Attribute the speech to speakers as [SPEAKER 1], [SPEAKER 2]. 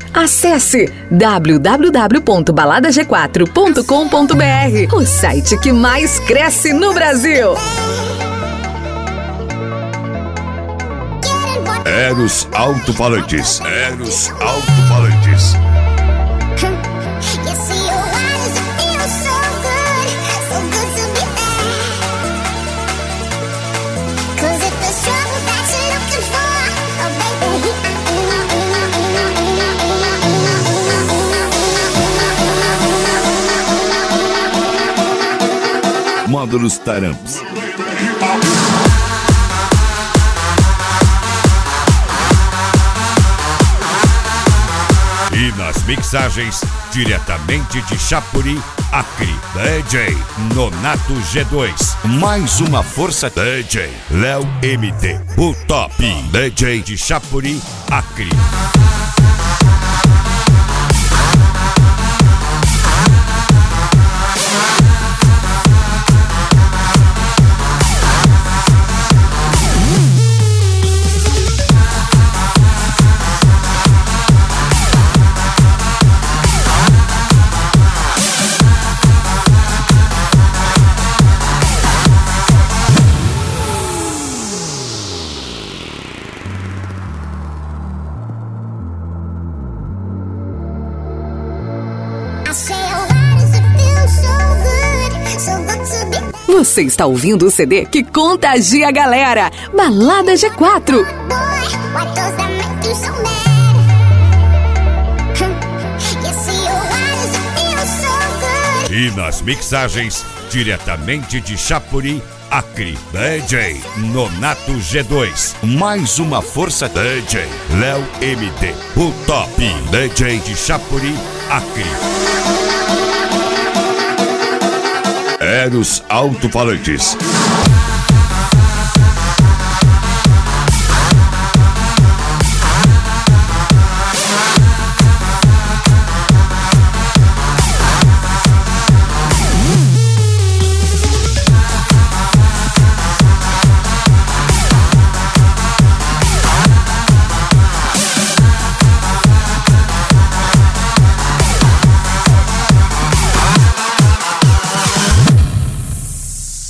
[SPEAKER 1] Acesse www.baladag4.com.br, o site que mais cresce no Brasil.
[SPEAKER 2] Eros Alto-Falantes. Eros Alto-Falantes. Módulos Taramps. E nas mixagens, diretamente de Chapuri, Acre, DJ Nonato G2. Mais uma força, DJ Léo MT, o top DJ de Chapuri, Acre.
[SPEAKER 1] Você está ouvindo o CD que contagia a galera. Balada G4.
[SPEAKER 2] E nas mixagens, diretamente de Chapuri, Acre, DJ Nonato G2. Mais uma força, DJ Léo MT, o top DJ de Chapuri, Acre. Eros Alto-Falantes.